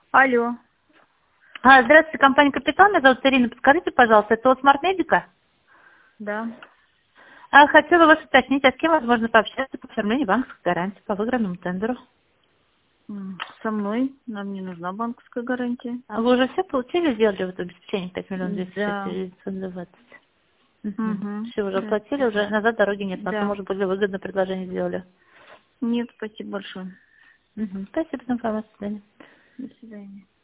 Алло. Здравствуйте, компания «Капитан». Меня зовут Ирина. Подскажите, пожалуйста, это от Смарт-медика? Да. Хотела вас уточнить, а с кем возможно пообщаться по оформлению банковской гарантии по выигранному тендеру? Со мной. Нам не нужна банковская гарантия. Вы уже все получили, сделали вот обеспечение 5 миллионов 206 Да. 920? Угу. Все, уже Да. оплатили, уже назад дороги нет. На то, Да. может, более выгодное предложение сделали. Нет, спасибо большое. Спасибо за информацию. До свидания. До свидания.